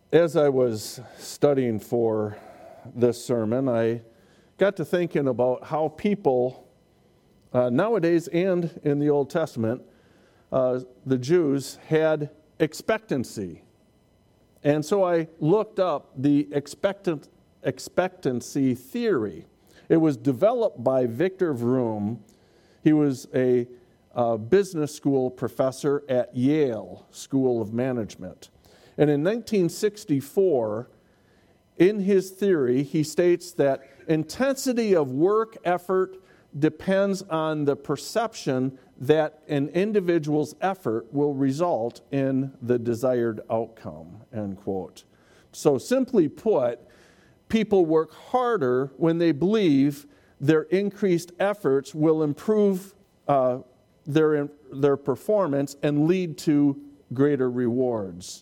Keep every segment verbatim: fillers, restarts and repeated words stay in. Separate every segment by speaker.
Speaker 1: As I was studying for this sermon, I got to thinking about how people uh, nowadays and in the Old Testament, uh, the Jews had expectancy. And so I looked up the expectant, expectancy theory. It was developed by Victor Vroom. He was a uh, business school professor at Yale School of Management. And in nineteen sixty-four, in his theory, he states that intensity of work effort depends on the perception that an individual's effort will result in the desired outcome, end quote. So simply put, people work harder when they believe their increased efforts will improve uh, their, their performance and lead to greater rewards.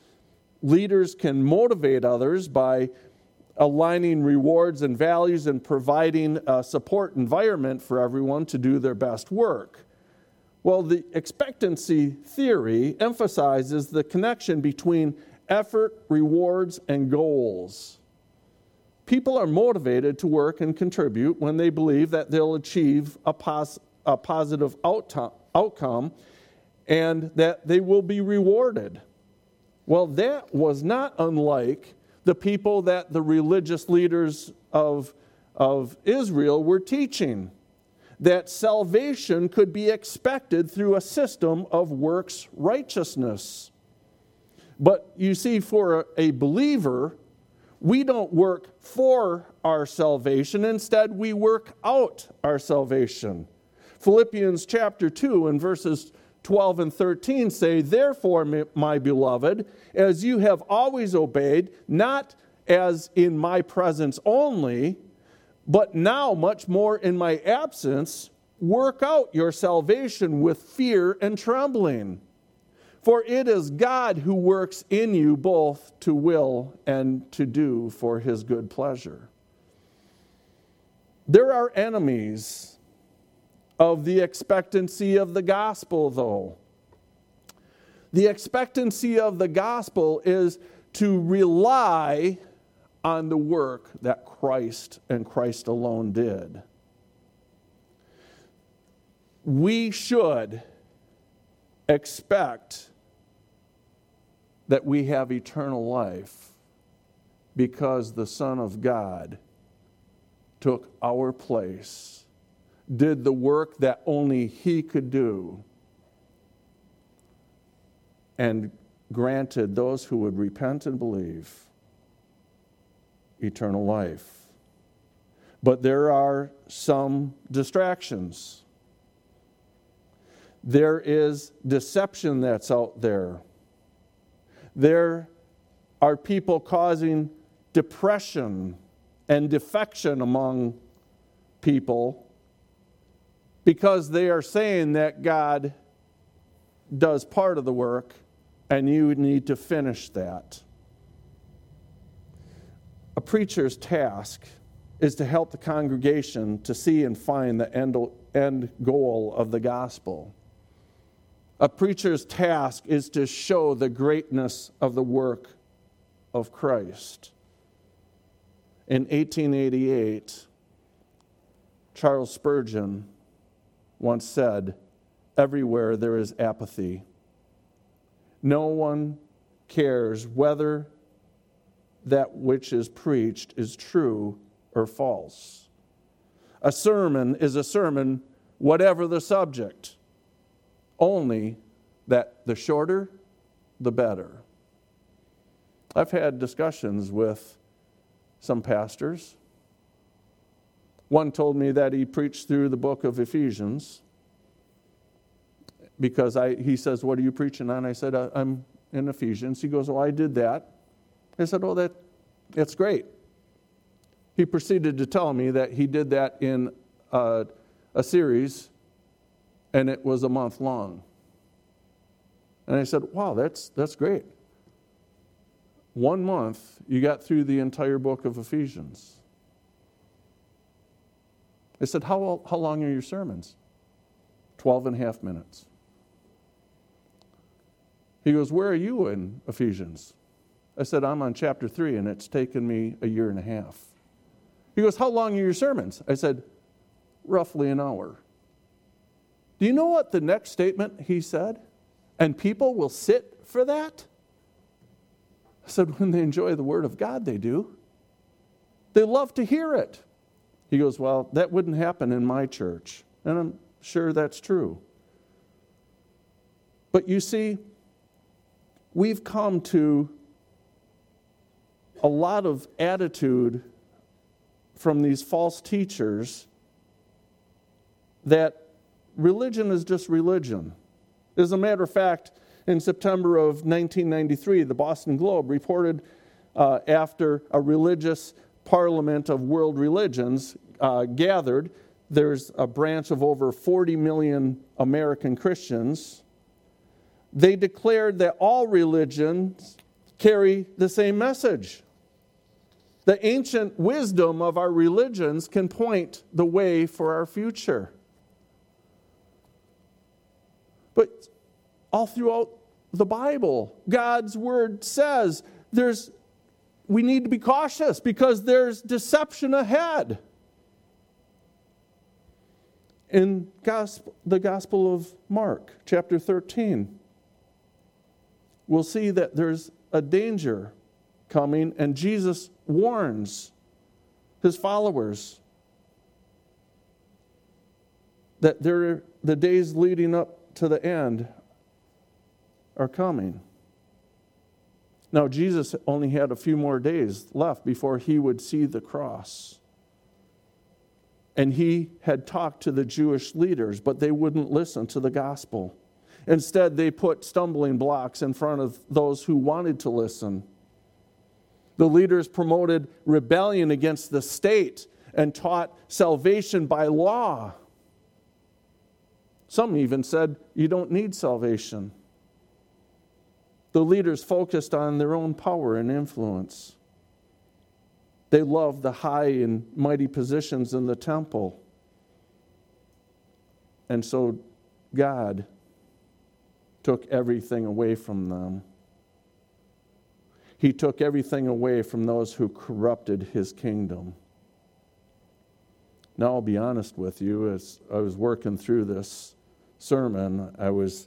Speaker 1: Leaders can motivate others by aligning rewards and values and providing a support environment for everyone to do their best work. Well, the expectancy theory emphasizes the connection between effort, rewards, and goals. People are motivated to work and contribute when they believe that they'll achieve a, pos- a positive out- outcome and that they will be rewarded. Well, that was not unlike the people that the religious leaders of, of Israel were teaching, that salvation could be expected through a system of works righteousness. But you see, for a, a believer, we don't work for our salvation. Instead, we work out our salvation. Philippians chapter two and verses twelve and thirteen say, "Therefore, my beloved, as you have always obeyed, not as in my presence only, but now much more in my absence, work out your salvation with fear and trembling. For it is God who works in you both to will and to do for his good pleasure." There are enemies of the expectancy of the gospel, though. The expectancy of the gospel is to rely on the work that Christ and Christ alone did. We should expect that we have eternal life because the Son of God took our place, did the work that only he could do, and granted those who would repent and believe eternal life. But there are some distractions. There is deception that's out there. There are people causing depression and defection among people because they are saying that God does part of the work and you need to finish that. A preacher's task is to help the congregation to see and find the end, end goal of the gospel. A preacher's task is to show the greatness of the work of Christ. In eighteen eighty-eight, Charles Spurgeon once said, "Everywhere there is apathy. No one cares whether that which is preached is true or false. A sermon is a sermon, whatever the subject, only that the shorter, the better." I've had discussions with some pastors. One told me that he preached through the book of Ephesians because I, he says, "What are you preaching on?" I said, "I'm in Ephesians." He goes, "Oh, I did that." I said, "Oh, that, that's great." He proceeded to tell me that he did that in a, a series, and it was a month long. And I said, "Wow, that's that's great. One month, you got through the entire book of Ephesians." I said, how, how long are your sermons? Twelve and a half minutes. He goes, "Where are you in Ephesians?" I said, I'm on chapter three, and it's taken me a year and a half. He goes, how long are your sermons? I said, roughly an hour. Do you know what the next statement he said? And people will sit for that? I said, when they enjoy the Word of God, they do. They love to hear it. He goes, well, that wouldn't happen in my church. And I'm sure that's true. But you see, we've come to a lot of attitude from these false teachers that religion is just religion. As a matter of fact, in September of nineteen ninety-three, the Boston Globe reported uh, after a religious parliament of world religions uh, gathered, there's a branch of over forty million American Christians. They declared that all religions carry the same message. The ancient wisdom of our religions can point the way for our future. But all throughout the Bible, God's Word says there's we need to be cautious because there's deception ahead. In gospel, the Gospel of Mark, chapter thirteen, we'll see that there's a danger coming, and Jesus warns his followers that there, the days leading up to the end are coming. Now, Jesus only had a few more days left before he would see the cross. And he had talked to the Jewish leaders, but they wouldn't listen to the gospel. Instead, they put stumbling blocks in front of those who wanted to listen. The leaders promoted rebellion against the state and taught salvation by law. Some even said, you don't need salvation. The leaders focused on their own power and influence. They loved the high and mighty positions in the temple. And so God took everything away from them. He took everything away from those who corrupted his kingdom. Now, I'll be honest with you, as I was working through this sermon, I was,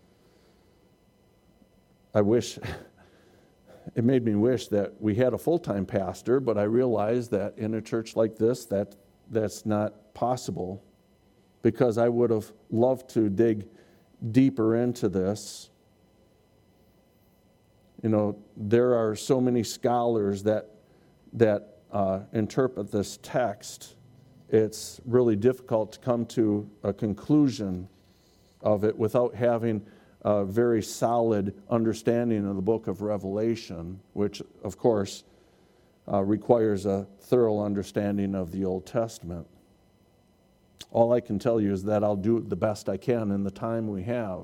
Speaker 1: I wish, it made me wish that we had a full-time pastor, but I realized that in a church like this, that that's not possible, because I would have loved to dig deeper into this. You know, there are so many scholars that that uh, interpret this text. It's really difficult to come to a conclusion of it without having a very solid understanding of the book of Revelation, which, of course, uh, requires a thorough understanding of the Old Testament. All I can tell you is that I'll do the best I can in the time we have.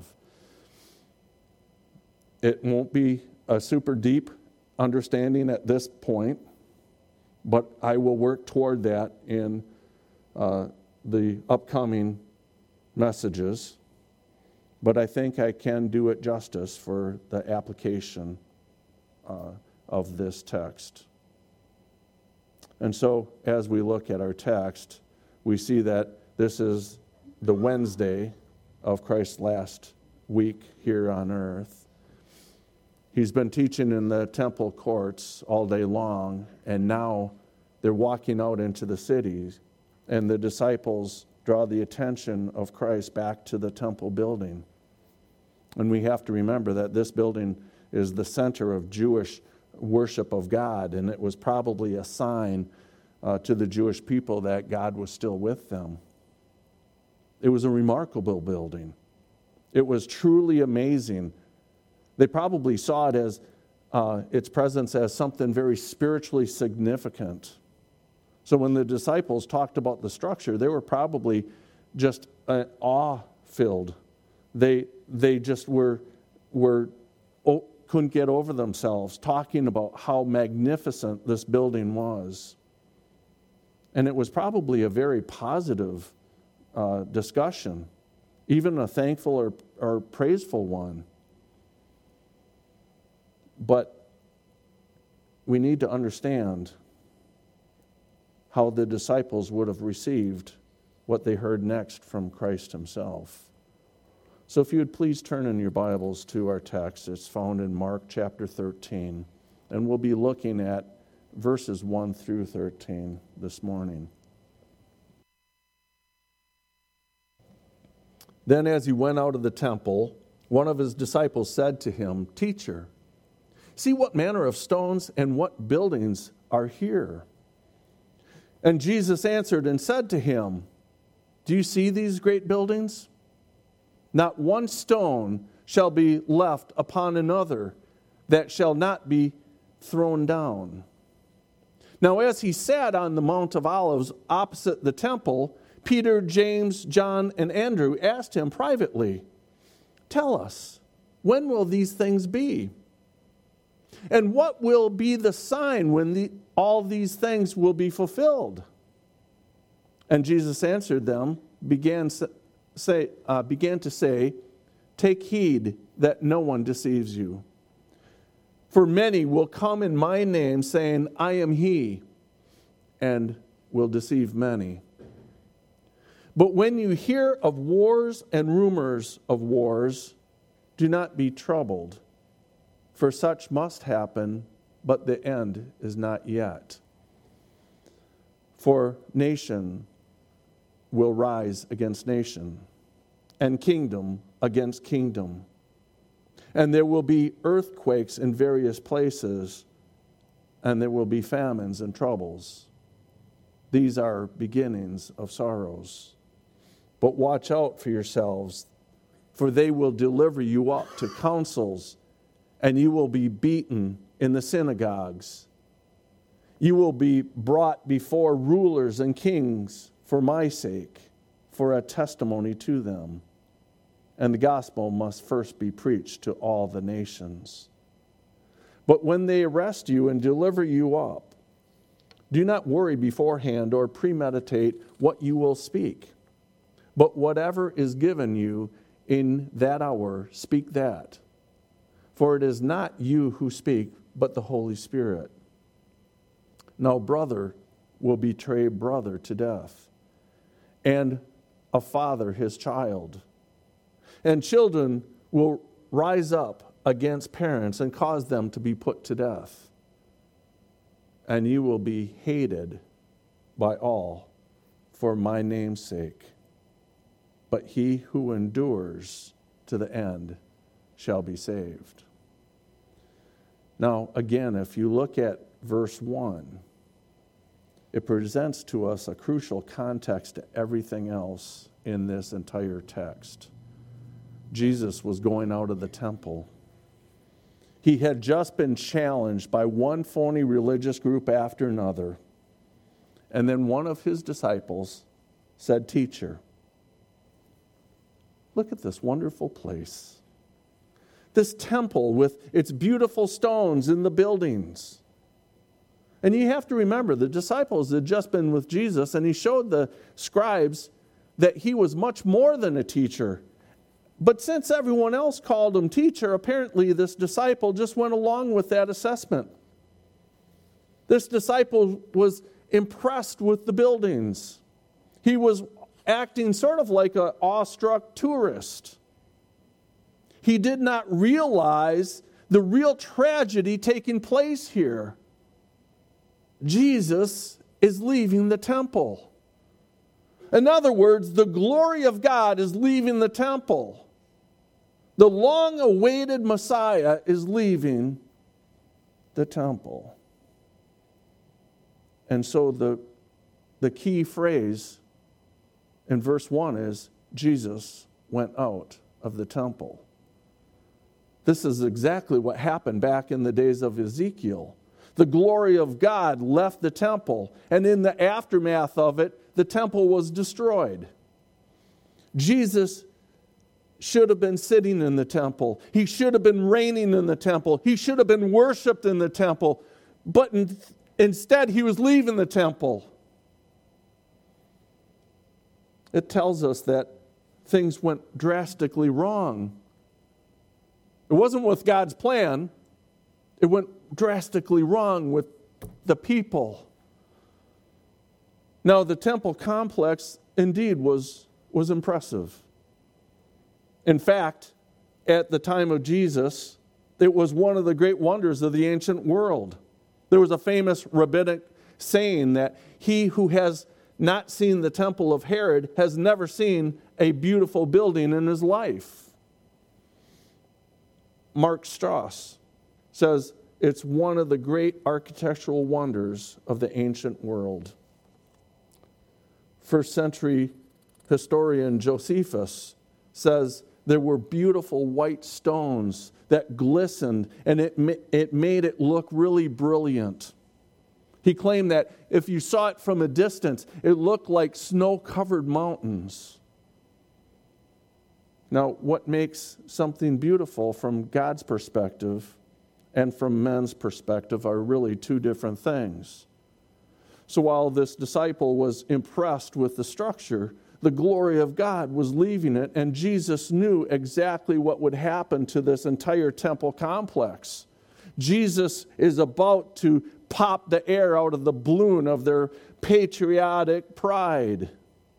Speaker 1: It won't be a super deep understanding at this point, but I will work toward that in uh, the upcoming messages. But I think I can do it justice for the application uh, of this text. And so, as we look at our text, we see that this is the Wednesday of Christ's last week here on earth. He's been teaching in the temple courts all day long, and now they're walking out into the cities, and the disciples draw the attention of Christ back to the temple building. And we have to remember that this building is the center of Jewish worship of God, and it was probably a sign uh, to the Jewish people that God was still with them. It was a remarkable building. It was truly amazing. They probably saw it as uh, its presence as something very spiritually significant. So when the disciples talked about the structure, they were probably just uh, awe-filled. They they just were were oh, couldn't get over themselves talking about how magnificent this building was. And it was probably a very positive uh, discussion, even a thankful or, or praiseful one. But we need to understand how the disciples would have received what they heard next from Christ himself. So if you would please turn in your Bibles to our text. It's found in Mark chapter thirteen, and we'll be looking at verses one through thirteen this morning. Then as he went out of the temple, one of his disciples said to him, "Teacher, see what manner of stones and what buildings are here." And Jesus answered and said to him, "Do you see these great buildings? Not one stone shall be left upon another that shall not be thrown down." Now as he sat on the Mount of Olives opposite the temple, Peter, James, John, and Andrew asked him privately, "Tell us, when will these things be? And what will be the sign when the, all these things will be fulfilled?" And Jesus answered them, began, say, uh, began to say, "Take heed that no one deceives you. For many will come in my name, saying, 'I am he,' and will deceive many. But when you hear of wars and rumors of wars, do not be troubled, for such must happen, but the end is not yet. For nation will rise against nation, and kingdom against kingdom. And there will be earthquakes in various places, and there will be famines and troubles. These are beginnings of sorrows. But watch out for yourselves, for they will deliver you up to councils, and you will be beaten in the synagogues. You will be brought before rulers and kings for my sake, for a testimony to them. And the gospel must first be preached to all the nations. But when they arrest you and deliver you up, do not worry beforehand or premeditate what you will speak. But whatever is given you in that hour, speak that. For it is not you who speak, but the Holy Spirit. Now brother will betray brother to death, and a father his child. And children will rise up against parents and cause them to be put to death. And you will be hated by all for my name's sake. But he who endures to the end shall be saved. Now, again, if you look at verse one, it presents to us a crucial context to everything else in this entire text. Jesus was going out of the temple. He had just been challenged by one phony religious group after another. And then one of his disciples said, "Teacher, look at this wonderful place. This temple with its beautiful stones in the buildings." And you have to remember, the disciples had just been with Jesus, and he showed the scribes that he was much more than a teacher. But since everyone else called him teacher, apparently this disciple just went along with that assessment. This disciple was impressed with the buildings. He was acting sort of like an awestruck tourist. He did not realize the real tragedy taking place here. Jesus is leaving the temple. In other words, the glory of God is leaving the temple. The long-awaited Messiah is leaving the temple. And so the, the key phrase in verse one is, Jesus went out of the temple. This is exactly what happened back in the days of Ezekiel. The glory of God left the temple, and in the aftermath of it, the temple was destroyed. Jesus should have been sitting in the temple. He should have been reigning in the temple. He should have been worshiped in the temple. But in, instead, he was leaving the temple. It tells us that things went drastically wrong. It wasn't with God's plan. It went drastically wrong with the people. Now, the temple complex indeed was, was impressive. In fact, at the time of Jesus, it was one of the great wonders of the ancient world. There was a famous rabbinic saying that he who has not seen the temple of Herod has never seen a beautiful building in his life. Mark Strauss says it's one of the great architectural wonders of the ancient world. First century historian Josephus says there were beautiful white stones that glistened, and it, it made it look really brilliant. He claimed that if you saw it from a distance, it looked like snow-covered mountains. Now, what makes something beautiful from God's perspective and from men's perspective are really two different things. So while this disciple was impressed with the structure, the glory of God was leaving it, and Jesus knew exactly what would happen to this entire temple complex. Jesus is about to pop the air out of the balloon of their patriotic pride.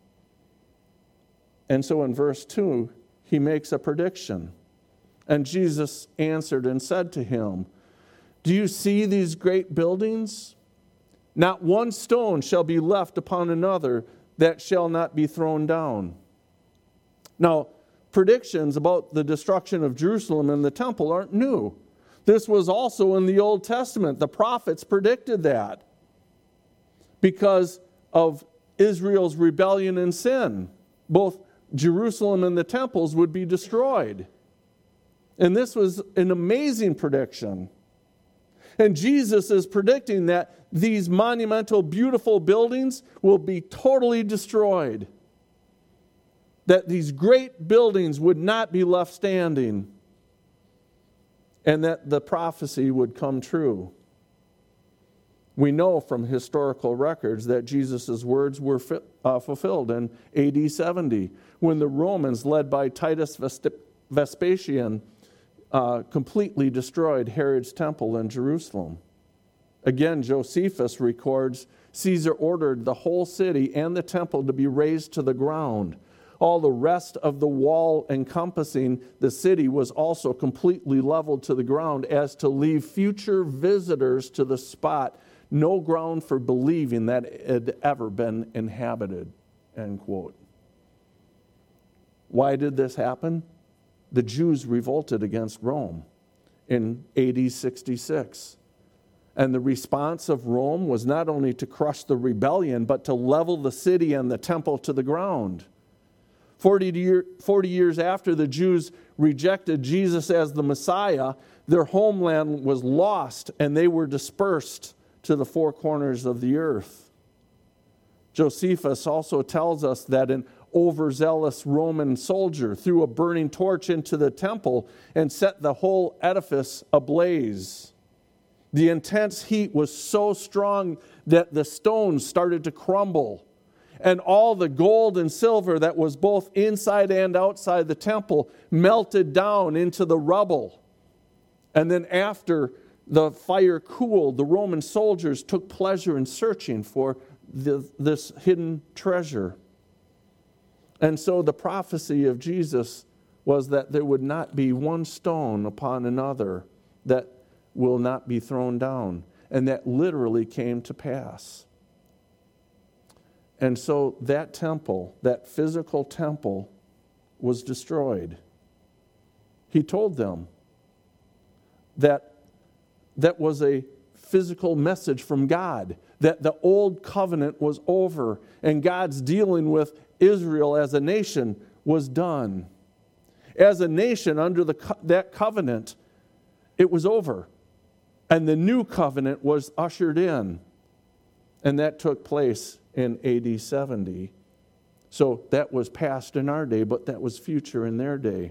Speaker 1: And so in verse two, he makes a prediction. And Jesus answered and said to him, "Do you see these great buildings? Not one stone shall be left upon another that shall not be thrown down." Now, predictions about the destruction of Jerusalem and the temple aren't new. This was also in the Old Testament. The prophets predicted that because of Israel's rebellion and sin. Both Jerusalem and the temples would be destroyed. And this was an amazing prediction. And Jesus is predicting that these monumental, beautiful buildings will be totally destroyed. That these great buildings would not be left standing. And that the prophecy would come true. We know from historical records that Jesus' words were fi- uh, fulfilled in A D seventy, when the Romans, led by Titus Vespasian, uh, completely destroyed Herod's temple in Jerusalem. Again, Josephus records, Caesar ordered the whole city and the temple to be razed to the ground. All the rest of the wall encompassing the city was also completely leveled to the ground, as to leave future visitors to the spot no ground for believing that it had ever been inhabited, end quote. Why did this happen? The Jews revolted against Rome in A D sixty-six. And the response of Rome was not only to crush the rebellion, but to level the city and the temple to the ground. forty, year, forty years after the Jews rejected Jesus as the Messiah, their homeland was lost and they were dispersed to the four corners of the earth. Josephus also tells us that an overzealous Roman soldier threw a burning torch into the temple and set the whole edifice ablaze. The intense heat was so strong that the stones started to crumble. And all the gold and silver that was both inside and outside the temple melted down into the rubble. And then after the fire cooled, the Roman soldiers took pleasure in searching for the, this hidden treasure. And so the prophecy of Jesus was that there would not be one stone upon another that will not be thrown down. And that literally came to pass. And so that temple, that physical temple, was destroyed. He told them that that was a physical message from God, that the old covenant was over and God's dealing with Israel as a nation was done. As a nation under the co- that covenant, it was over. And the new covenant was ushered in. And that took place in A D seventy. So that was past in our day, but that was future in their day.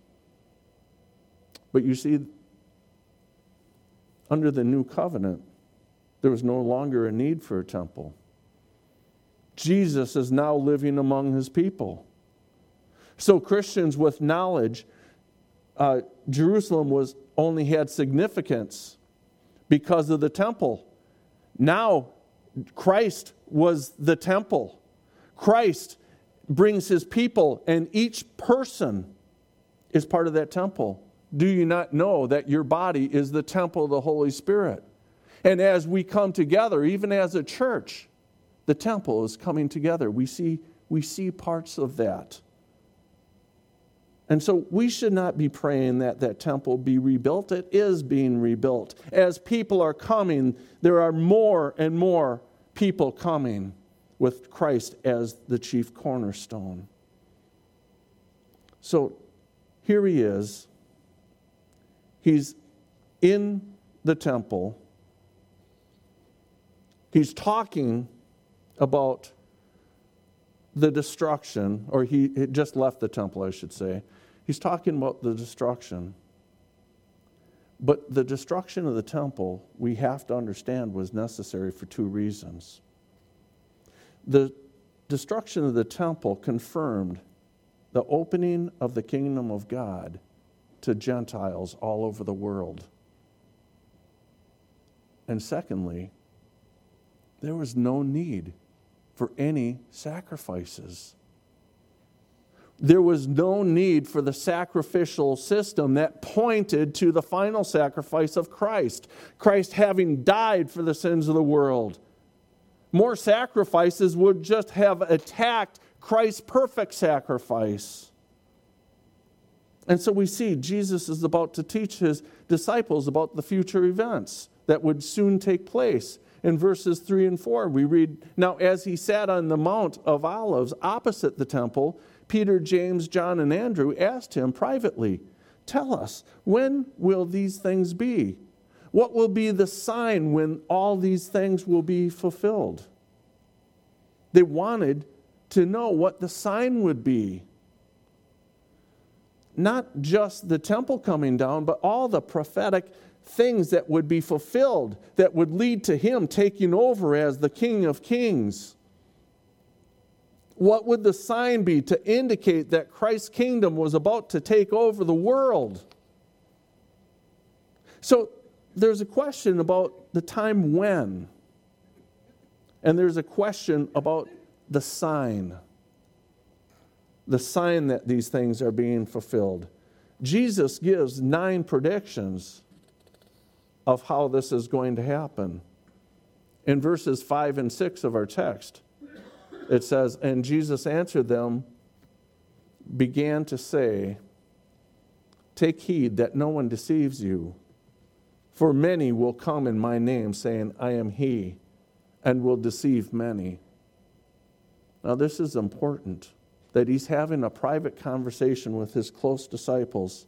Speaker 1: But you see, under the new covenant, there was no longer a need for a temple. Jesus is now living among his people. So Christians with knowledge, uh, Jerusalem was only had significance, because of the temple. Now, Christ was the temple. Christ brings his people, and each person is part of that temple. Do you not know that your body is the temple of the Holy Spirit? And as we come together, even as a church, the temple is coming together. We see, we see parts of that. And so we should not be praying that that temple be rebuilt. It is being rebuilt. As people are coming, there are more and more people coming with Christ as the chief cornerstone. So here he is. He's in the temple. He's talking about the destruction, or he had just left the temple, I should say. He's talking about the destruction. But the destruction of the temple, we have to understand, was necessary for two reasons. The destruction of the temple confirmed the opening of the kingdom of God to Gentiles all over the world. And secondly, there was no need for any sacrifices. There was no need for the sacrificial system that pointed to the final sacrifice of Christ. Christ having died for the sins of the world. More sacrifices would just have attacked Christ's perfect sacrifice. And so we see Jesus is about to teach his disciples about the future events that would soon take place. In verses three and four, we read, "Now as he sat on the Mount of Olives opposite the temple, Peter, James, John, and Andrew asked him privately, 'Tell us, when will these things be? What will be the sign when all these things will be fulfilled?'" They wanted to know what the sign would be. Not just the temple coming down, but all the prophetic things that would be fulfilled, that would lead to him taking over as the King of Kings. What would the sign be to indicate that Christ's kingdom was about to take over the world? So there's a question about the time when, and there's a question about the sign. The sign that these things are being fulfilled. Jesus gives nine predictions of how this is going to happen. In verses five and six of our text, it says, "And Jesus answered them, began to say, 'Take heed that no one deceives you. For many will come in my name, saying, I am he, and will deceive many.'" Now this is important, that he's having a private conversation with his close disciples.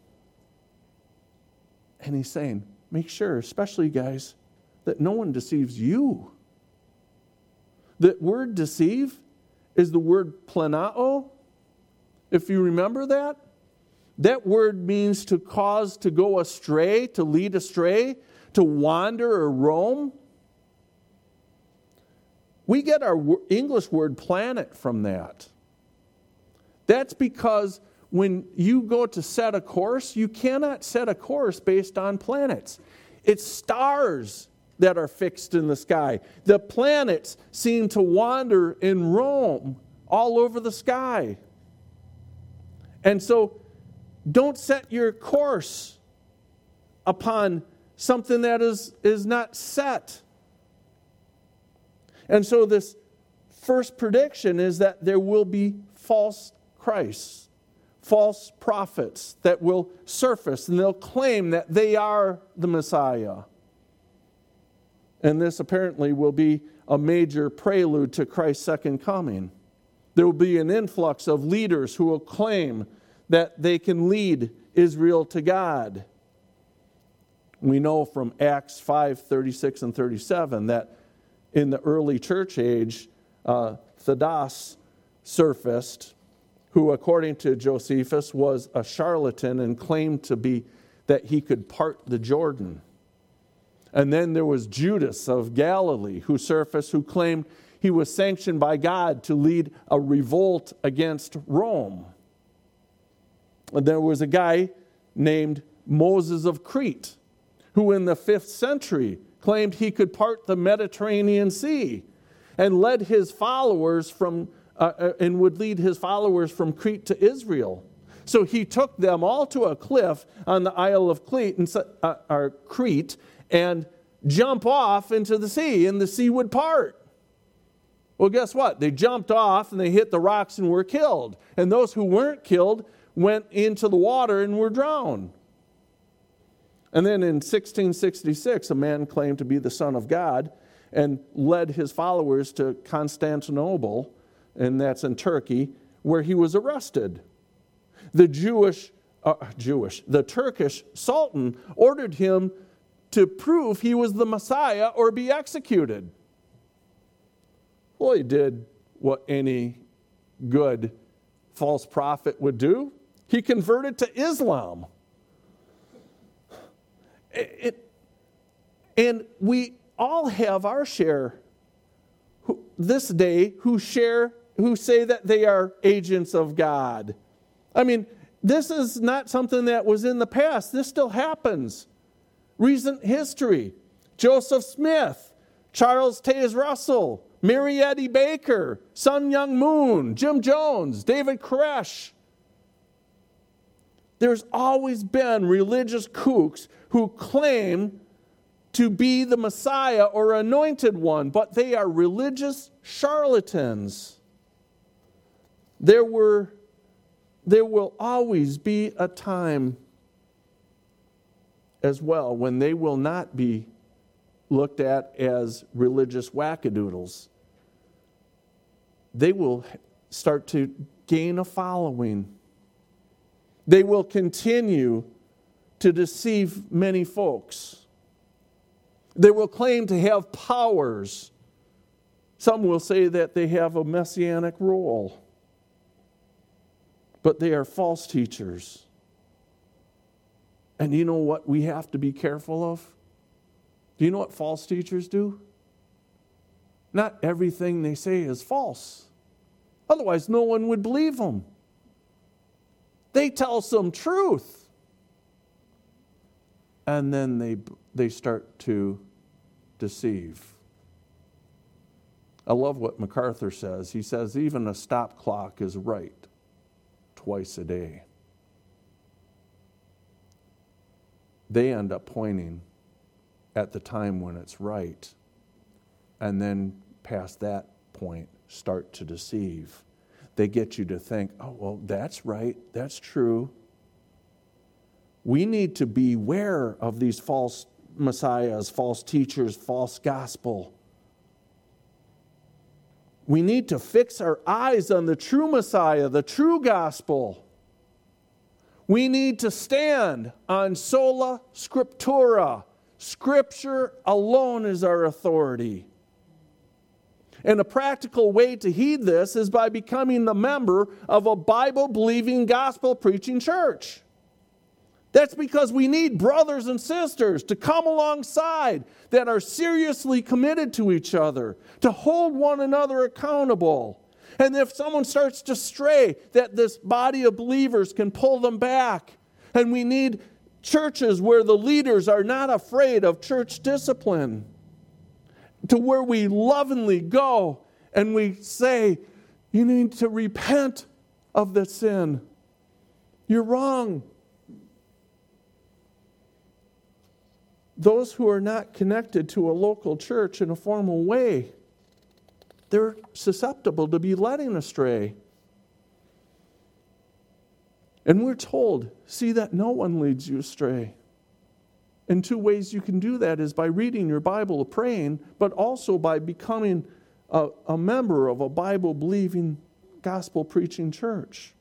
Speaker 1: And he's saying, make sure, especially guys, that no one deceives you. The word deceive is the word planao. If you remember that, that word means to cause to go astray, to lead astray, to wander or roam. We get our English word planet from that. That's because when you go to set a course, you cannot set a course based on planets. It's stars that are fixed in the sky. The planets seem to wander and roam all over the sky. And so don't set your course upon something that is, is not set. And so this first prediction is that there will be false Christs, false prophets that will surface, and they'll claim that they are the Messiah. And this apparently will be a major prelude to Christ's second coming. There will be an influx of leaders who will claim that they can lead Israel to God. We know from Acts five, thirty-six and thirty-seven that in the early church age, uh, Theudas surfaced, who according to Josephus was a charlatan and claimed to be that he could part the Jordan. And then there was Judas of Galilee who surfaced, who claimed he was sanctioned by God to lead a revolt against Rome. And there was a guy named Moses of Crete, who in the fifth century claimed he could part the Mediterranean Sea and led his followers from uh, and would lead his followers from Crete to Israel. So he took them all to a cliff on the Isle of Crete and, uh, or Crete and jump off into the sea, and the sea would part. Well, guess what? They jumped off and they hit the rocks and were killed. And those who weren't killed went into the water and were drowned. And then in sixteen sixty-six, a man claimed to be the Son of God and led his followers to Constantinople, and that's in Turkey, where he was arrested. The Jewish, uh, Jewish, the Turkish Sultan ordered him to prove he was the Messiah or be executed. Well, he did what any good false prophet would do. He converted to Islam. It, it, and we all have our share who, this day who share, who say that they are agents of God. I mean, this is not something that was in the past. This still happens. Recent history. Joseph Smith, Charles Taze Russell, Mary Eddy Baker, Sun Myung Moon, Jim Jones, David Koresh. There's always been religious kooks who claim to be the Messiah or anointed one, but they are religious charlatans. There were, there will always be a time as well when they will not be looked at as religious wackadoodles. They will start to gain a following. They will continue to deceive many folks. They will claim to have powers. Some will say that they have a messianic role. But they are false teachers. And you know what we have to be careful of? Do you know what false teachers do? Not everything they say is false. Otherwise, no one would believe them. They tell some truth. And then they, they start to deceive. I love what MacArthur says. He says, even a stop clock is right twice a day. They end up pointing at the time when it's right, and then past that point start to deceive. They get you to think, oh, well, that's right, that's true. We need to beware of these false messiahs, false teachers, false gospel. We need to fix our eyes on the true Messiah, the true gospel. We need to stand on sola scriptura. Scripture alone is our authority. And a practical way to heed this is by becoming the member of a Bible-believing, gospel-preaching church. That's because we need brothers and sisters to come alongside that are seriously committed to each other, to hold one another accountable. And if someone starts to stray, that this body of believers can pull them back. And we need churches where the leaders are not afraid of church discipline, to where we lovingly go and we say, you need to repent of the sin. You're wrong. Those who are not connected to a local church in a formal way, they're susceptible to be led astray. And we're told, see that no one leads you astray. And two ways you can do that is by reading your Bible, praying, but also by becoming a, a member of a Bible-believing, gospel-preaching church.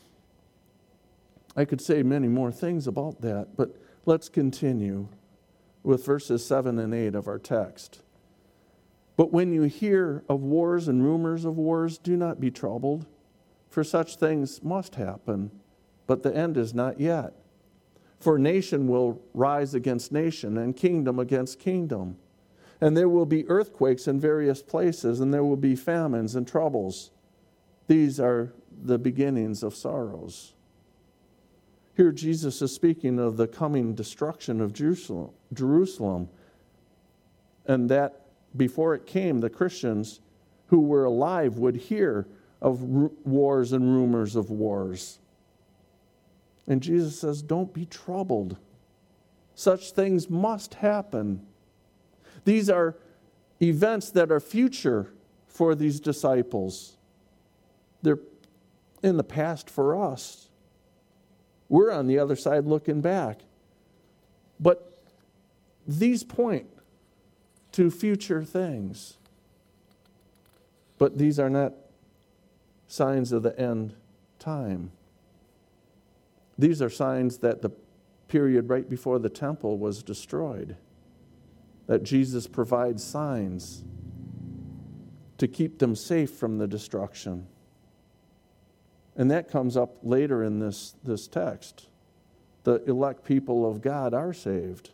Speaker 1: I could say many more things about that, but let's continue with verses seven and eight of our text. But when you hear of wars and rumors of wars, do not be troubled, for such things must happen, but the end is not yet. For nation will rise against nation, and kingdom against kingdom. And there will be earthquakes in various places, and there will be famines and troubles. These are the beginnings of sorrows. Here Jesus is speaking of the coming destruction of Jerusalem. Jerusalem. And that before it came, the Christians who were alive would hear of ru- wars and rumors of wars. And Jesus says, don't be troubled. Such things must happen. These are events that are future for these disciples. They're in the past for us. We're on the other side looking back. But these point to future things. But these are not signs of the end time. These are signs that the period right before the temple was destroyed, that Jesus provides signs to keep them safe from the destruction. And that comes up later in this, this text. The elect people of God are saved.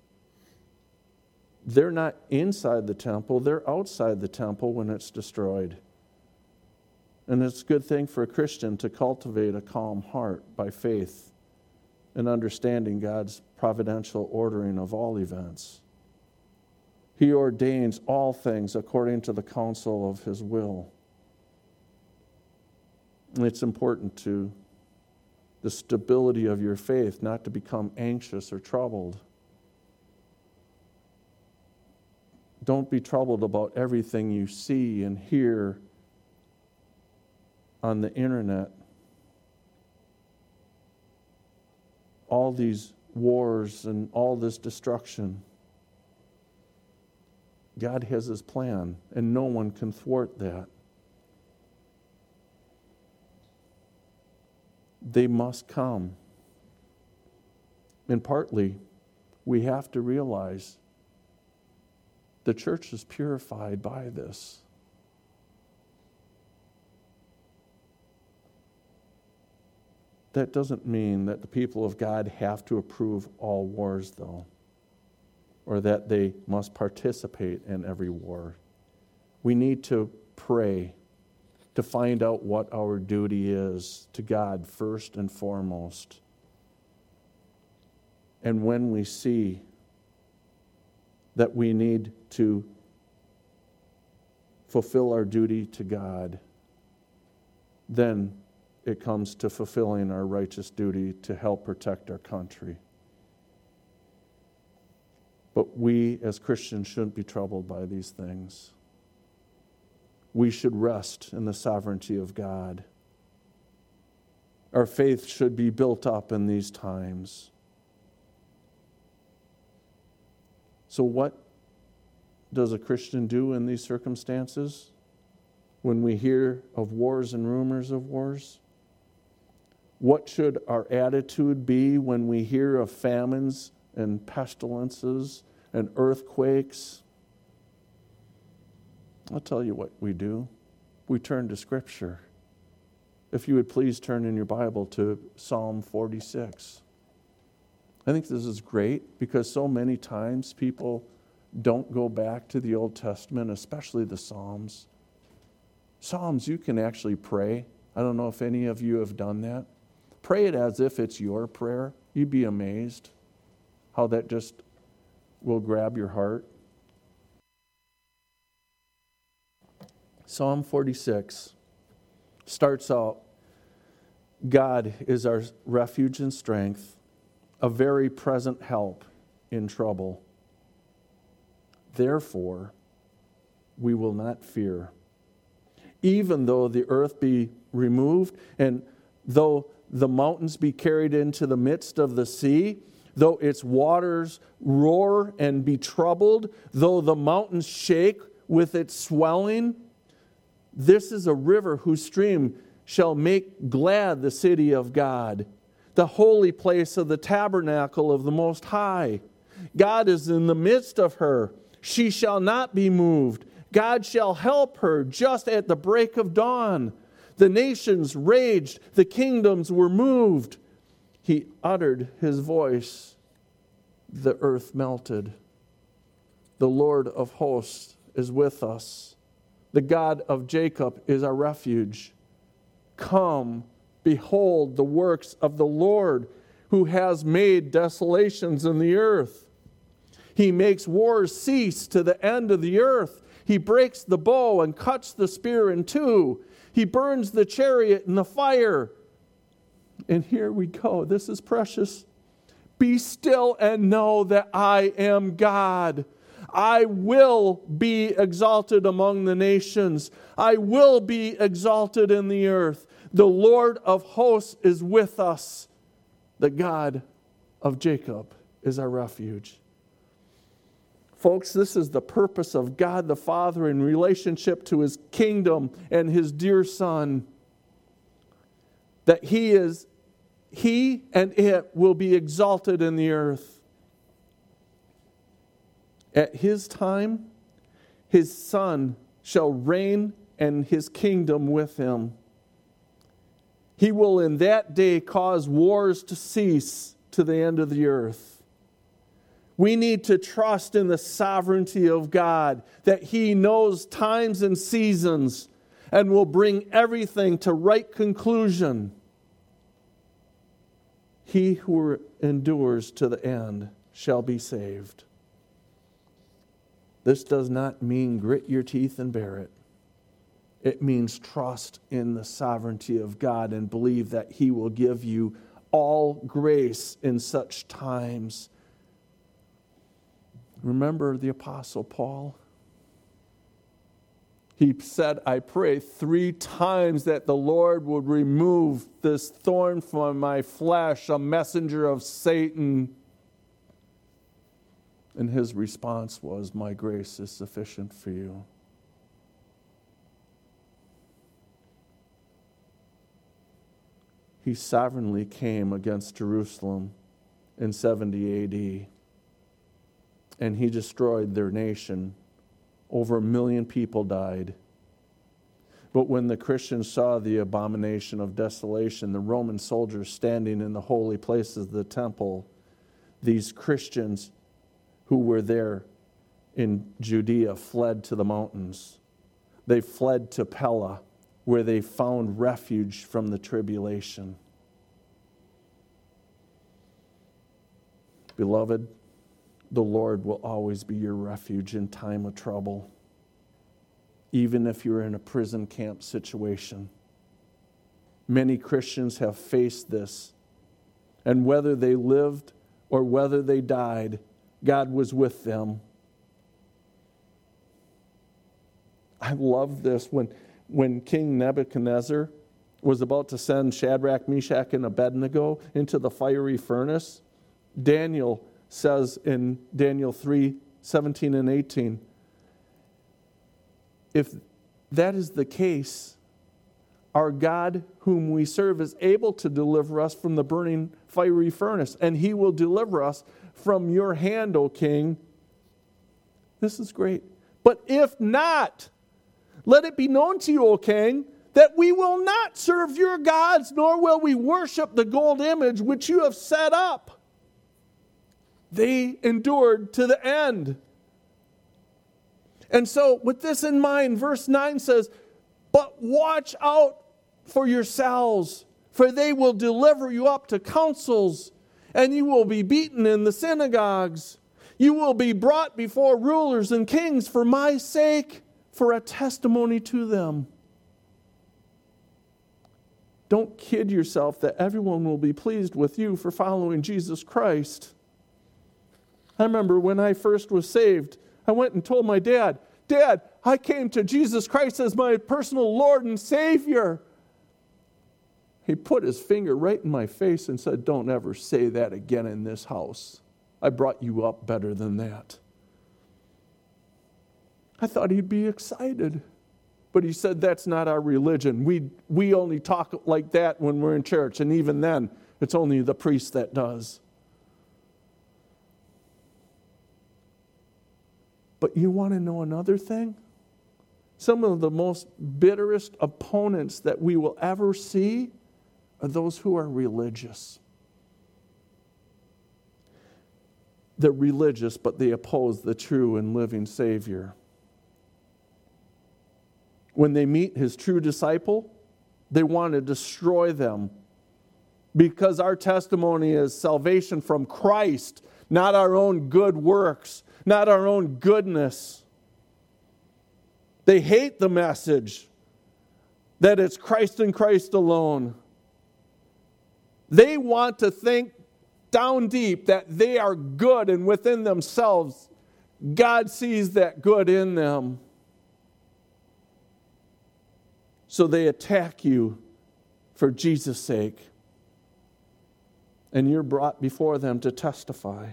Speaker 1: They're not inside the temple, they're outside the temple when it's destroyed. And it's a good thing for a Christian to cultivate a calm heart by faith and understanding God's providential ordering of all events. He ordains all things according to the counsel of His will. And it's important to the stability of your faith not to become anxious or troubled. Don't be troubled about everything you see and hear on the internet. All these wars and all this destruction. God has His plan, and no one can thwart that. They must come. And partly, we have to realize the church is purified by this. That doesn't mean that the people of God have to approve all wars, though, or that they must participate in every war. We need to pray to find out what our duty is to God first and foremost. And when we see that we need to fulfill our duty to God, then it comes to fulfilling our righteous duty to help protect our country. But we as Christians shouldn't be troubled by these things. We should rest in the sovereignty of God. Our faith should be built up in these times. So what does a Christian do in these circumstances when we hear of wars and rumors of wars? What should our attitude be when we hear of famines and pestilences and earthquakes? I'll tell you what we do. We turn to Scripture. If you would please turn in your Bible to Psalm forty-six. I think this is great because so many times people don't go back to the Old Testament, especially the Psalms. Psalms, you can actually pray. I don't know if any of you have done that. Pray it as if it's your prayer. You'd be amazed how that just will grab your heart. Psalm forty-six starts out, God is our refuge and strength, a very present help in trouble. Therefore, we will not fear. Even though the earth be removed, and though the mountains be carried into the midst of the sea, though its waters roar and be troubled, though the mountains shake with its swelling, this is a river whose stream shall make glad the city of God, the holy place of the tabernacle of the Most High. God is in the midst of her. She shall not be moved. God shall help her just at the break of dawn. The nations raged, the kingdoms were moved. He uttered His voice, the earth melted. The Lord of hosts is with us. The God of Jacob is our refuge. Come, behold the works of the Lord, who has made desolations in the earth. He makes wars cease to the end of the earth. He breaks the bow and cuts the spear in two. He burns the chariot in the fire. And here we go. This is precious. Be still and know that I am God. I will be exalted among the nations. I will be exalted in the earth. The Lord of hosts is with us. The God of Jacob is our refuge. Folks, this is the purpose of God the Father in relationship to His kingdom and His dear Son. That He is, He and it will be exalted in the earth. At His time, His Son shall reign and His kingdom with Him. He will in that day cause wars to cease to the end of the earth. We need to trust in the sovereignty of God, that He knows times and seasons and will bring everything to right conclusion. He who endures to the end shall be saved. This does not mean grit your teeth and bear it. It means trust in the sovereignty of God and believe that He will give you all grace in such times. Remember the Apostle Paul? He said, I pray three times that the Lord would remove this thorn from my flesh, a messenger of Satan. And his response was, my grace is sufficient for you. He sovereignly came against Jerusalem in seventy A D, and he destroyed their nation. Over a million people died. But when the Christians saw the abomination of desolation, the Roman soldiers standing in the holy places of the temple, these Christians who were there in Judea fled to the mountains. They fled to Pella, where they found refuge from the tribulation. Beloved, the Lord will always be your refuge in time of trouble, even if you're in a prison camp situation. Many Christians have faced this, and whether they lived or whether they died, God was with them. I love this. When, when King Nebuchadnezzar was about to send Shadrach, Meshach, and Abednego into the fiery furnace, Daniel says in Daniel three, seventeen and eighteen, if that is the case, our God whom we serve is able to deliver us from the burning fiery furnace, and He will deliver us from your hand, O King. This is great. But if not, let it be known to you, O King, that we will not serve your gods, nor will we worship the gold image which you have set up. They endured to the end. And so, with this in mind, verse nine says, but watch out for yourselves, for they will deliver you up to councils, and you will be beaten in the synagogues. You will be brought before rulers and kings for my sake, for a testimony to them. Don't kid yourself that everyone will be pleased with you for following Jesus Christ. I remember when I first was saved, I went and told my dad, Dad, I came to Jesus Christ as my personal Lord and Savior. He put his finger right in my face and said, don't ever say that again in this house. I brought you up better than that. I thought he'd be excited. But he said, that's not our religion. We, we only talk like that when we're in church. And even then, it's only the priest that does. But you want to know another thing? Some of the most bitterest opponents that we will ever see are those who are religious. They're religious, but they oppose the true and living Savior. When they meet His true disciple, they want to destroy them. Because our testimony is salvation from Christ, not our own good works, not our own goodness. They hate the message that it's Christ and Christ alone. They want to think down deep that they are good, and within themselves, God sees that good in them. So they attack you for Jesus' sake. And you're brought before them to testify.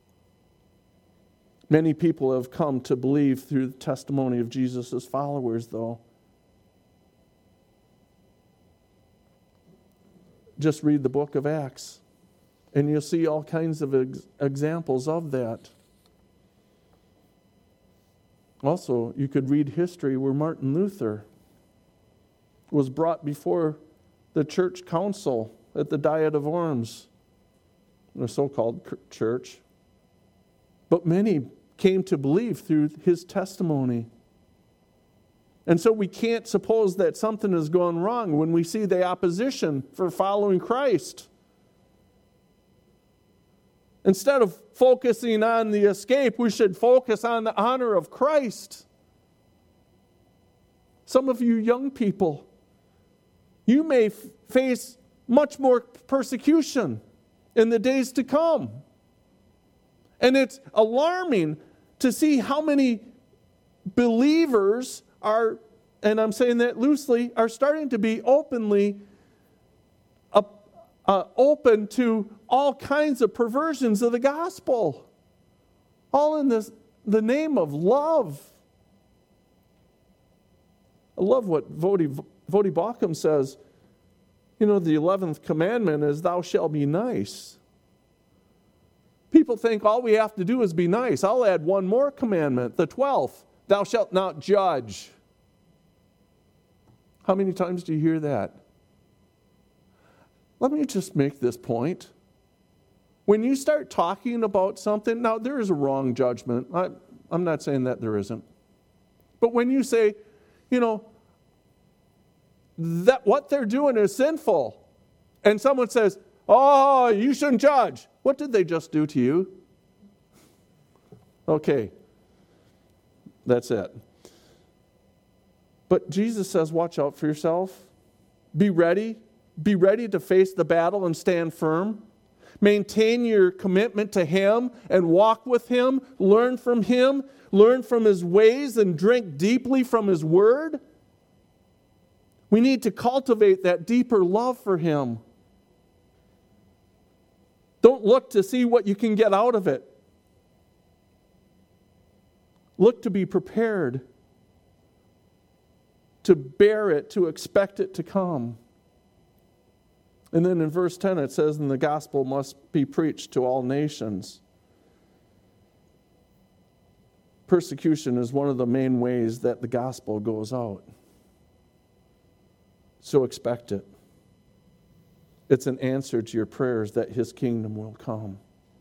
Speaker 1: Many people have come to believe through the testimony of Jesus' followers, though. Just read the book of Acts, and you'll see all kinds of ex- examples of that. Also, you could read history where Martin Luther was brought before the church council at the Diet of Worms, the so-called church. But many came to believe through his testimony. And so we can't suppose that something has gone wrong when we see the opposition for following Christ. Instead of focusing on the escape, we should focus on the honor of Christ. Some of you young people, you may f- face much more persecution in the days to come. And it's alarming to see how many believers are, and I'm saying that loosely, are starting to be openly uh, uh, open to all kinds of perversions of the gospel. All in this, the name of love. I love what Vodi, Vodi Bakum says. You know, the eleventh commandment is, thou shalt be nice. People think all we have to do is be nice. I'll add one more commandment, the twelfth. Thou shalt not judge. How many times do you hear that? Let me just make this point. When you start talking about something, now there is a wrong judgment. I, I'm not saying that there isn't. But when you say, you know, that what they're doing is sinful, and someone says, oh, you shouldn't judge. What did they just do to you? Okay. That's it. But Jesus says, watch out for yourself. Be ready. Be ready to face the battle and stand firm. Maintain your commitment to Him and walk with Him. Learn from Him. Learn from His ways and drink deeply from His Word. We need to cultivate that deeper love for Him. Don't look to see what you can get out of it. Look to be prepared, to bear it, to expect it to come. And then in verse ten it says, and the gospel must be preached to all nations. Persecution is one of the main ways that the gospel goes out. So expect it. It's an answer to your prayers that His kingdom will come.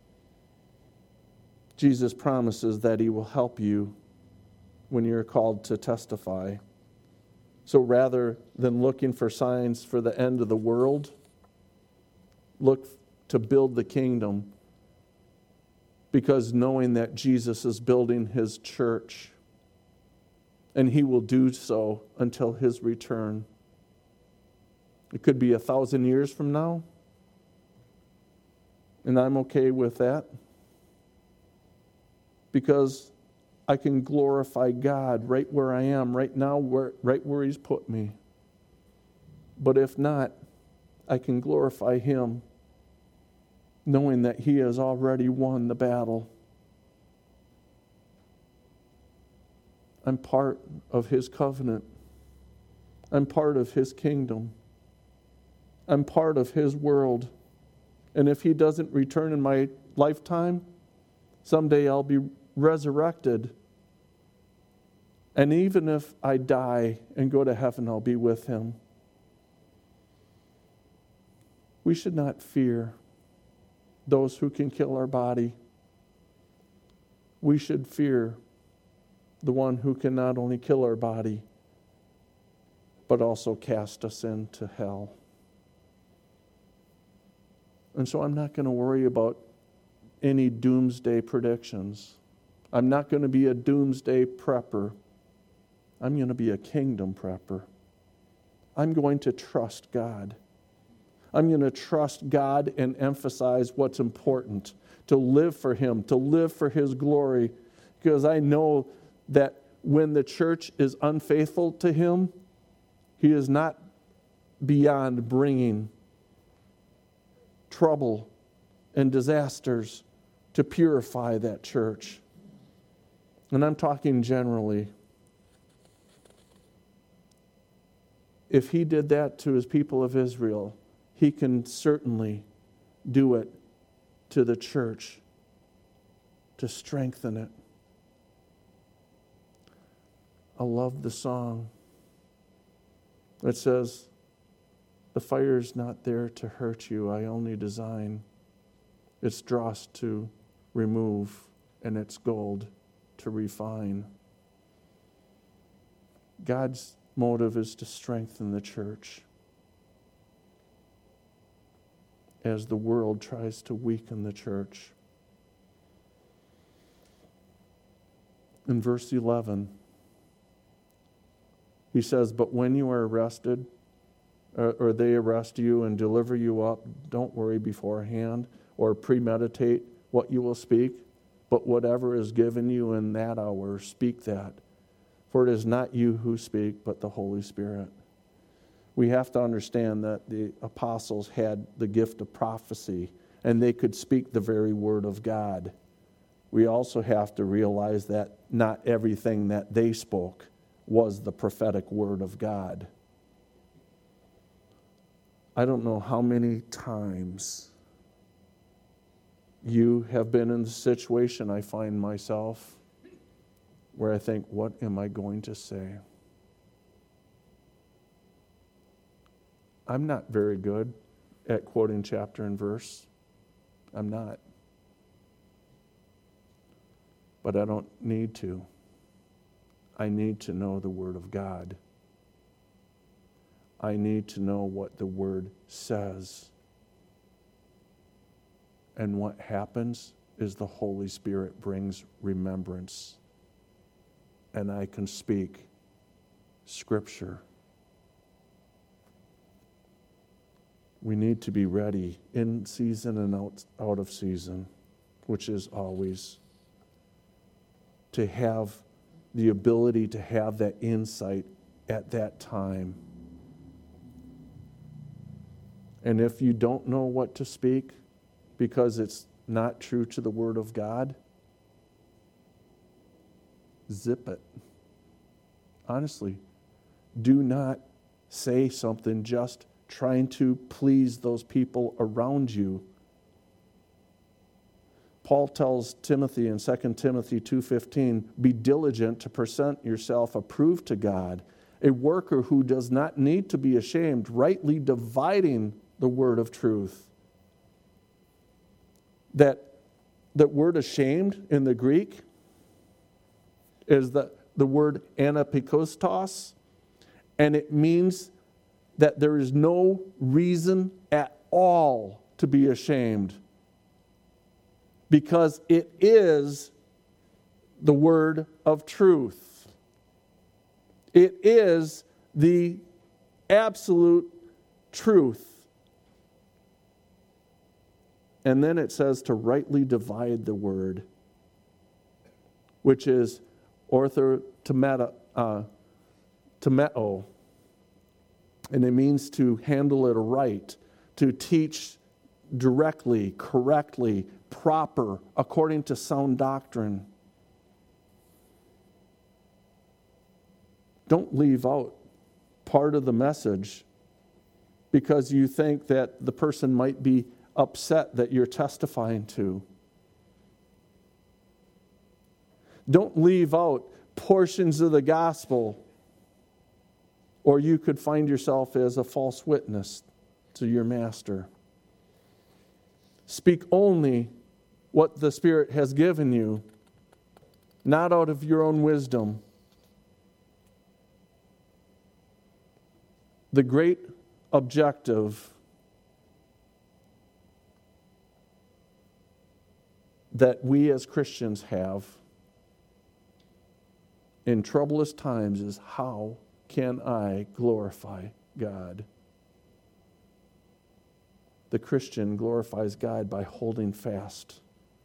Speaker 1: Jesus promises that He will help you when you're called to testify. So rather than looking for signs for the end of the world, look to build the kingdom, because knowing that Jesus is building His church, and He will do so until His return. It could be a thousand years from now, and I'm okay with that, because I can glorify God right where I am, right now, where, right where He's put me. But if not, I can glorify Him, knowing that He has already won the battle. I'm part of His covenant. I'm part of His kingdom. I'm part of His world. And if He doesn't return in my lifetime, someday I'll be resurrected. And even if I die and go to heaven, I'll be with Him. We should not fear those who can kill our body. We should fear the one who can not only kill our body, but also cast us into hell. And so I'm not going to worry about any doomsday predictions. I'm not going to be a doomsday prepper. I'm going to be a kingdom prepper. I'm going to trust God. I'm going to trust God and emphasize what's important, to live for Him, to live for His glory, because I know that when the church is unfaithful to Him, He is not beyond bringing trouble and disasters to purify that church. And I'm talking generally. If He did that to His people of Israel, He can certainly do it to the church to strengthen it. I love the song that says, "The fire's not there to hurt you, I only design its dross to remove and its gold to refine." God's motive is to strengthen the church as the world tries to weaken the church. In verse eleven, he says, "But when you are arrested, or, or they arrest you and deliver you up, don't worry beforehand or premeditate what you will speak, but whatever is given you in that hour, speak that. For it is not you who speak, but the Holy Spirit." We have to understand that the apostles had the gift of prophecy, and they could speak the very word of God. We also have to realize that not everything that they spoke was the prophetic word of God. I don't know how many times you have been in the situation I find myself where I think, what am I going to say? I'm not very good at quoting chapter and verse. I'm not. But I don't need to. I need to know the Word of God. I need to know what the Word says. And what happens is the Holy Spirit brings remembrance. And I can speak Scripture. We need to be ready in season and out, out of season, which is always to have the ability to have that insight at that time. And if you don't know what to speak because it's not true to the Word of God, zip it. Honestly, do not say something just trying to please those people around you. Paul tells Timothy in Second Timothy two fifteen, "Be diligent to present yourself approved to God, a worker who does not need to be ashamed, rightly dividing the word of truth." That, that word ashamed in the Greek is the, the word anapikostos, and it means that there is no reason at all to be ashamed, because it is the word of truth. It is the absolute truth. And then it says to rightly divide the word, which is orthotometa, uh, tomeo. And it means to handle it right, to teach directly, correctly, proper, according to sound doctrine. Don't leave out part of the message because you think that the person might be upset that you're testifying to. Don't leave out portions of the gospel, or you could find yourself as a false witness to your master. Speak only what the Spirit has given you, not out of your own wisdom. The great objective that we as Christians have in troublous times is, how can I glorify God? The Christian glorifies God by holding fast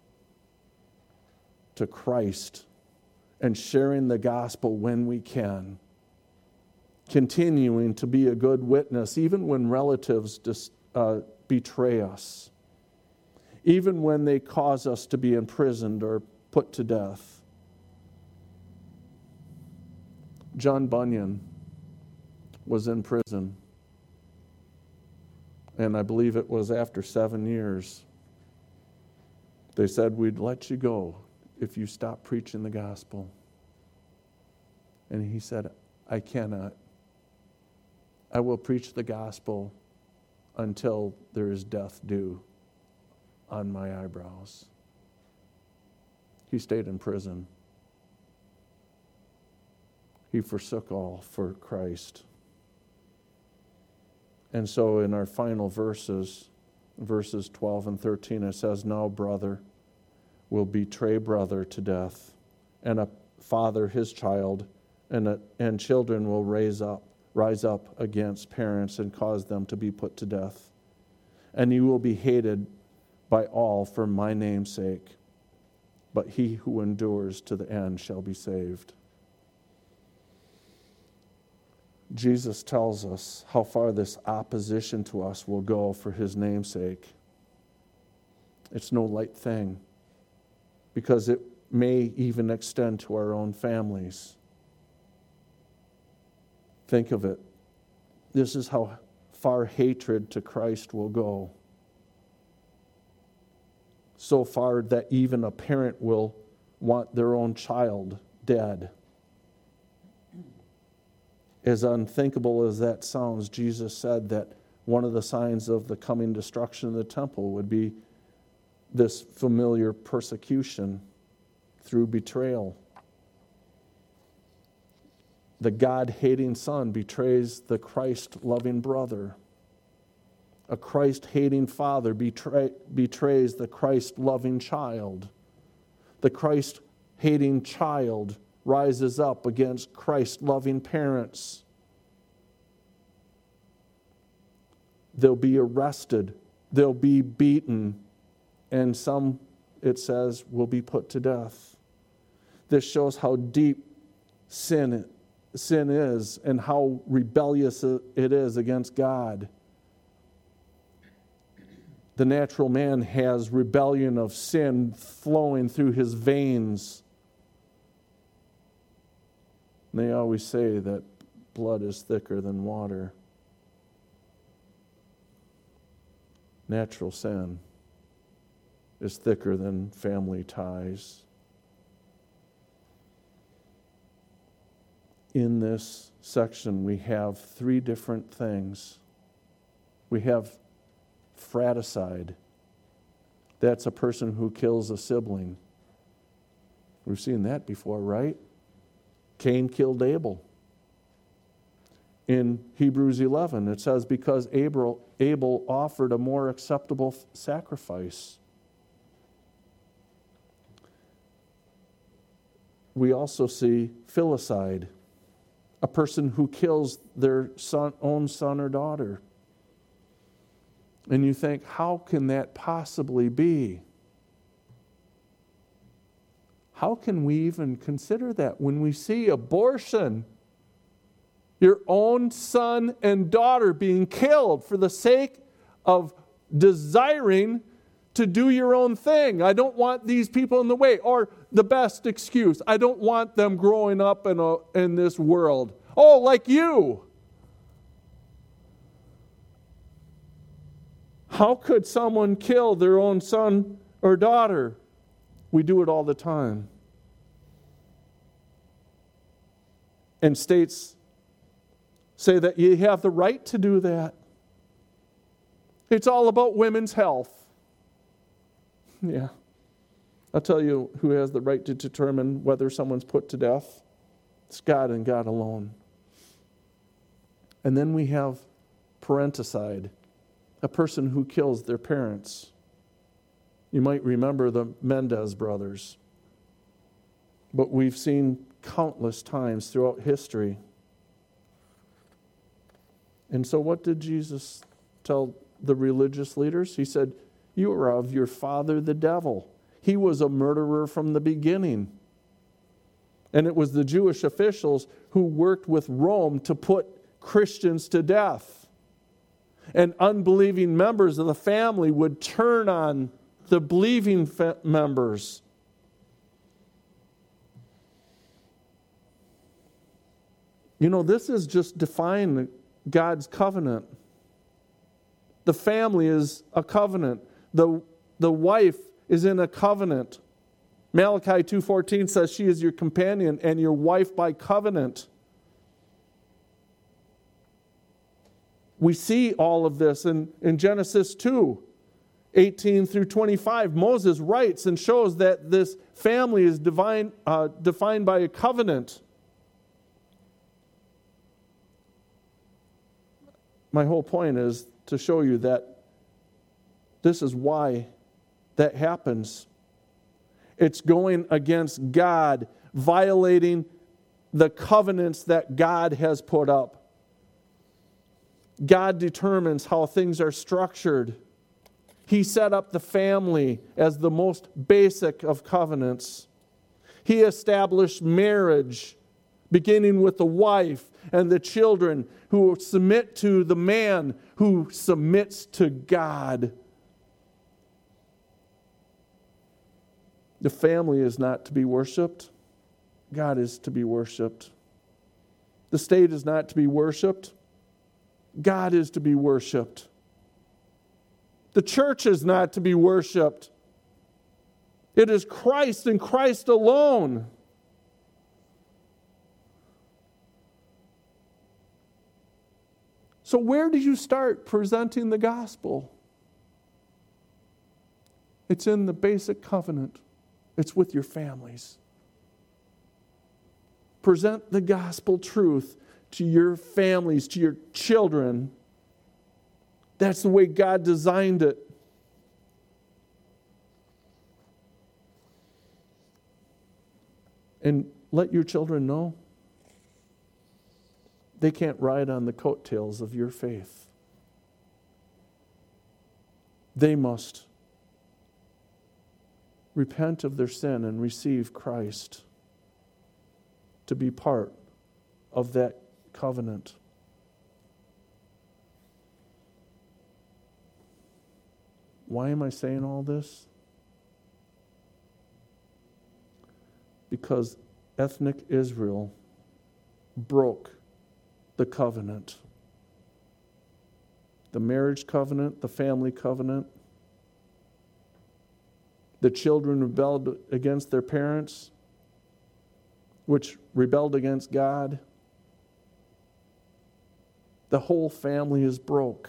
Speaker 1: to Christ and sharing the gospel when we can, continuing to be a good witness even when relatives dis, uh, betray us, even when they cause us to be imprisoned or put to death. John Bunyan was in prison, and I believe it was after seven years. They said, we'd let you go if you stop preaching the gospel. And he said, I cannot. I will preach the gospel until there is death due on my eyebrows. He stayed in prison. He forsook all for Christ. And so in our final verses, verses twelve and thirteen, it says, now brother will betray brother to death, and a father his child, and a, and children will raise up, rise up against parents and cause them to be put to death. And you will be hated by all for my name's sake, but he who endures to the end shall be saved. Jesus tells us how far this opposition to us will go for his name's sake. It's no light thing, because it may even extend to our own families. Think of it. This is how far hatred to Christ will go. So far that even a parent will want their own child dead. As unthinkable as that sounds, Jesus said that one of the signs of the coming destruction of the temple would be this familiar persecution through betrayal. The God-hating son betrays the Christ-loving brother. A Christ-hating father betray, betrays the Christ-loving child. The Christ-hating child rises up against Christ-loving parents. They'll be arrested. They'll be beaten. And some, it says, will be put to death. This shows how deep sin, sin is and how rebellious it is against God. The natural man has rebellion of sin flowing through his veins. They always say that blood is thicker than water. Natural sin is thicker than family ties. In this section, we have three different things. We have fratricide. That's a person who kills a sibling. We've seen that before, right? Cain killed Abel. In Hebrews eleven, it says, because Abel, Abel offered a more acceptable sacrifice. We also see filicide, a person who kills their son, own son or daughter. And you think, how can that possibly be? How can we even consider that when we see abortion? Your own son and daughter being killed for the sake of desiring to do your own thing. I don't want these people in the way. Or the best excuse, I don't want them growing up in, a, in this world. Oh, like you. How could someone kill their own son or daughter? We do it all the time. And states say that you have the right to do that. It's all about women's health. Yeah. I'll tell you who has the right to determine whether someone's put to death. It's God and God alone. And then we have parenticide, a person who kills their parents. You might remember the Mendez brothers. But we've seen countless times throughout history. And so what did Jesus tell the religious leaders? He said, you are of your father the devil. He was a murderer from the beginning. And it was the Jewish officials who worked with Rome to put Christians to death. And unbelieving members of the family would turn on the believing fa- members. You know, this is just defying God's covenant. The family is a covenant. The, the wife is in a covenant. Malachi two fourteen says she is your companion and your wife by covenant. We see all of this in, in Genesis two, eighteen through twenty-five. Moses writes and shows that this family is divine, uh, defined by a covenant. My whole point is to show you that this is why that happens. It's going against God, violating the covenants that God has put up. God determines how things are structured. He set up the family as the most basic of covenants. He established marriage, beginning with the wife and the children who submit to the man who submits to God. The family is not to be worshiped. God is to be worshiped. The state is not to be worshiped. God is to be worshiped. The church is not to be worshiped. It is Christ and Christ alone. So where do you start presenting the gospel? It's in the basic covenant. It's with your families. Present the gospel truth to your families, to your children. That's the way God designed it. And let your children know they can't ride on the coattails of your faith. They must repent of their sin and receive Christ to be part of that covenant. Why am I saying all this? Because ethnic Israel broke the covenant. The marriage covenant, the family covenant. The children rebelled against their parents, which rebelled against God. The whole family is broke.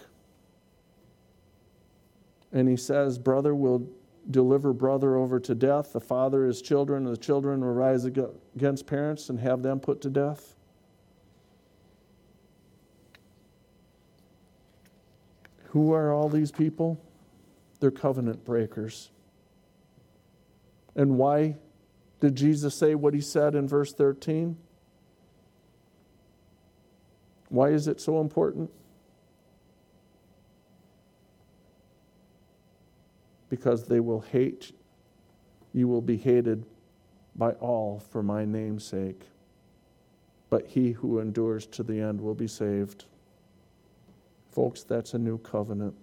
Speaker 1: And he says, brother will deliver brother over to death. The father his children, and the children will rise against parents and have them put to death. Who are all these people? They're covenant breakers. And why did Jesus say what he said in verse thirteen? Why is it so important? Because they will hate, you will be hated by all for my name's sake. But he who endures to the end will be saved. Folks, that's a new covenant.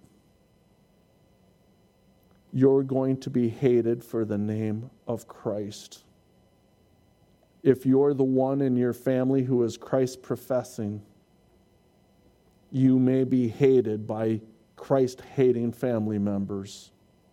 Speaker 1: You're going to be hated for the name of Christ. If you're the one in your family who is Christ professing, you may be hated by Christ-hating family members.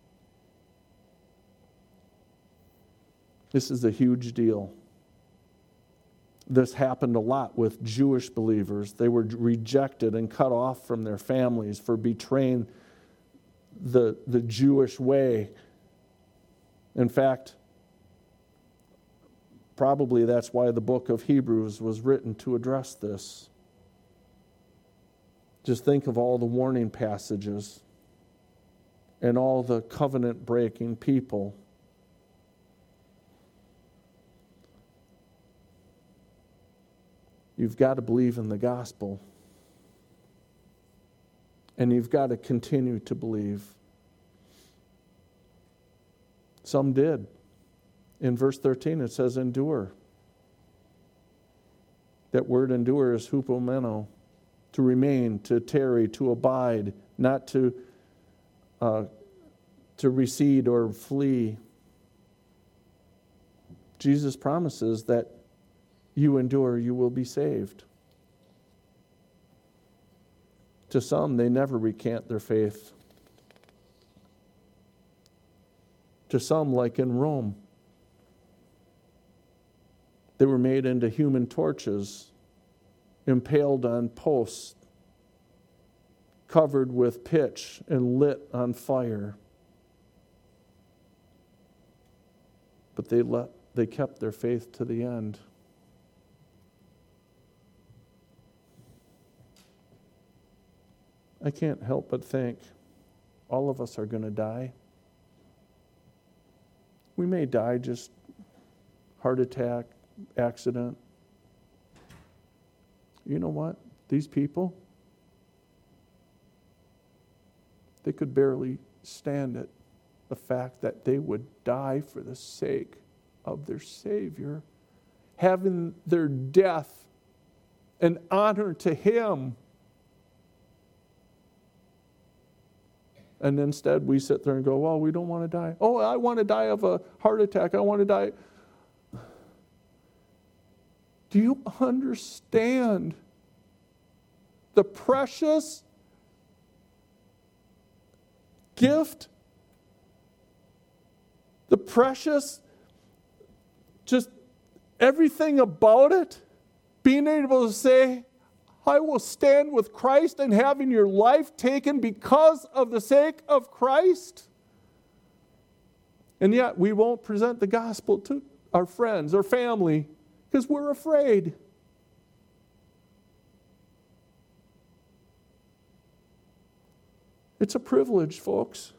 Speaker 1: This is a huge deal. This happened a lot with Jewish believers. They were rejected and cut off from their families for betraying the, the Jewish way. In fact, probably that's why the book of Hebrews was written, to address this. Just think of all the warning passages. and all the covenant-breaking people. You've got to believe in the gospel. And you've got to continue to believe. Some did. In verse thirteen it says, endure. That word endure is hupomeno, to remain, to tarry, to abide, not to uh, to recede or flee. Jesus promises that you endure, you will be saved. To some, they never recant their faith. To some, like in Rome, they were made into human torches, impaled on posts, covered with pitch and lit on fire. But they let, they kept their faith to the end. I can't help but think all of us are going to die. We may die just heart attack, accident. You know what? These people, they could barely stand it. The fact that they would die for the sake of their Savior, having their death an honor to Him. And instead we sit there and go, well, we don't want to die. Oh, I want to die of a heart attack. I want to die. Do you understand the precious gift? The precious, just everything about it? Being able to say, I will stand with Christ and having your life taken because of the sake of Christ. And yet we won't present the gospel to our friends or family because we're afraid. It's a privilege, folks.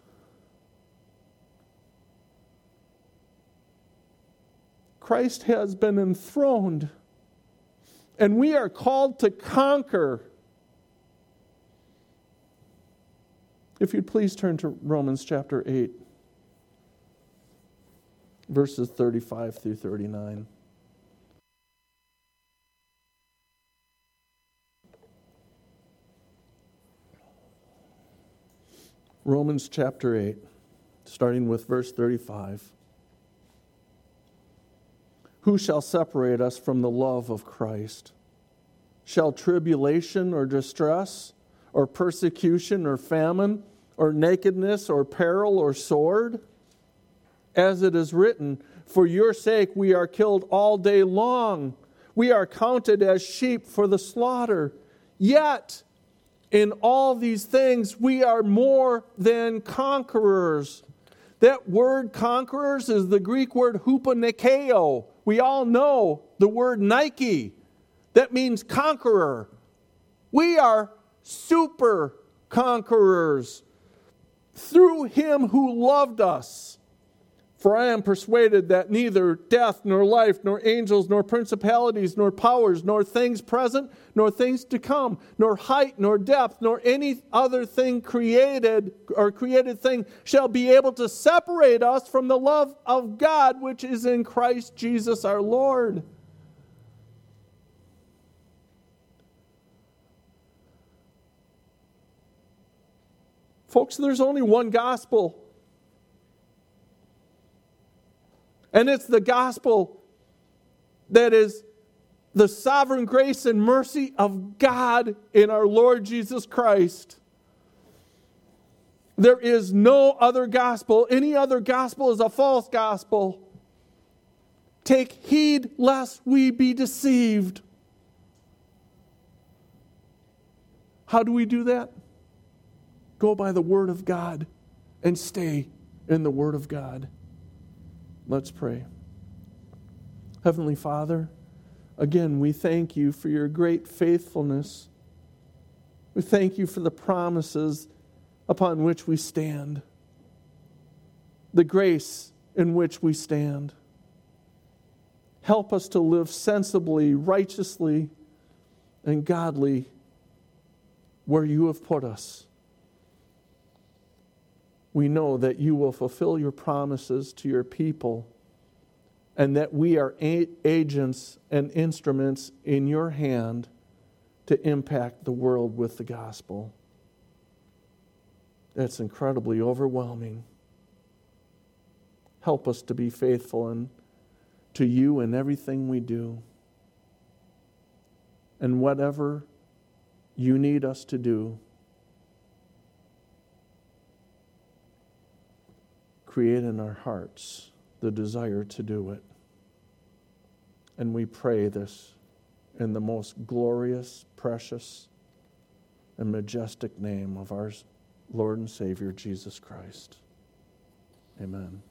Speaker 1: Christ has been enthroned. And we are called to conquer. If you'd please turn to Romans chapter eight, verses thirty-five through thirty-nine. Romans chapter eight, starting with verse thirty-five. Who shall separate us from the love of Christ? Shall tribulation or distress or persecution or famine or nakedness or peril or sword? As it is written, for your sake we are killed all day long. We are counted as sheep for the slaughter. Yet in all these things we are more than conquerors. That word conquerors is the Greek word huponikeo. We all know the word Nike. That means conqueror. We are super conquerors through Him who loved us. For I am persuaded that neither death, nor life, nor angels, nor principalities, nor powers, nor things present, nor things to come, nor height, nor depth, nor any other thing created or created thing shall be able to separate us from the love of God which is in Christ Jesus our Lord. Folks, there's only one gospel. And it's the gospel that is the sovereign grace and mercy of God in our Lord Jesus Christ. There is no other gospel. Any other gospel is a false gospel. Take heed lest we be deceived. How do we do that? Go by the Word of God and stay in the Word of God. Let's pray. Heavenly Father, again, we thank you for your great faithfulness. We thank you for the promises upon which we stand. the grace in which we stand. Help us to live sensibly, righteously, and godly where you have put us. We know that you will fulfill your promises to your people and that we are a- agents and instruments in your hand to impact the world with the gospel. That's incredibly overwhelming. Help us to be faithful and to you in everything we do. And whatever you need us to do, create in our hearts the desire to do it. And we pray this in the most glorious, precious, and majestic name of our Lord and Savior, Jesus Christ. Amen.